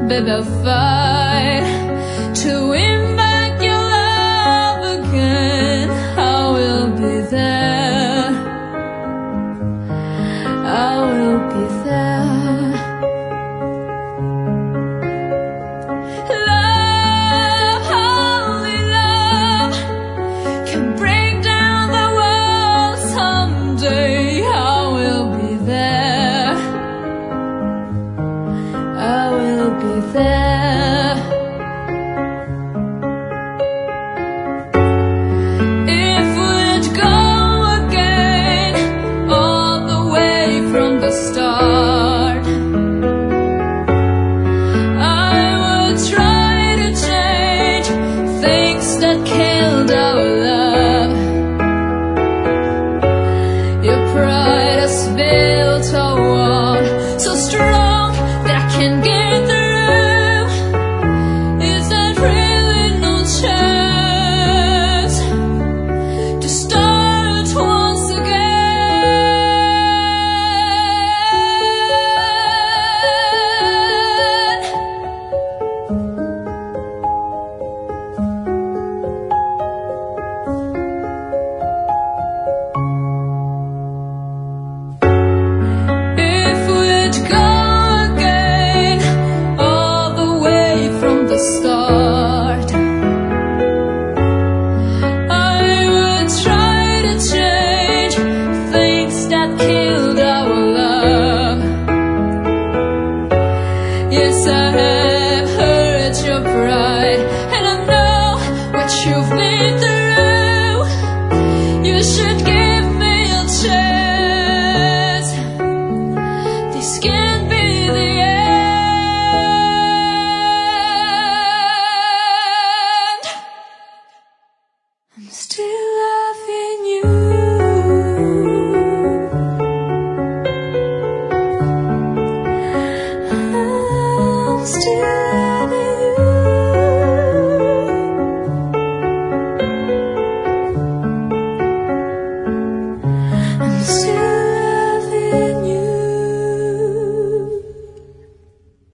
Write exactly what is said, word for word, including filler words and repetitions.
baby, I'll fight to win back your love again. I will be there, I will be there. Love, holy love, can break down the world someday. I will be there, I will be there. If we'd go again all the way from the start, I would try to change things that killed our love. Your pride has built a wall so strong that I can't get through. Is there really no chance to start once again? If we'd go again all the way from the start, I would try to change things that killed our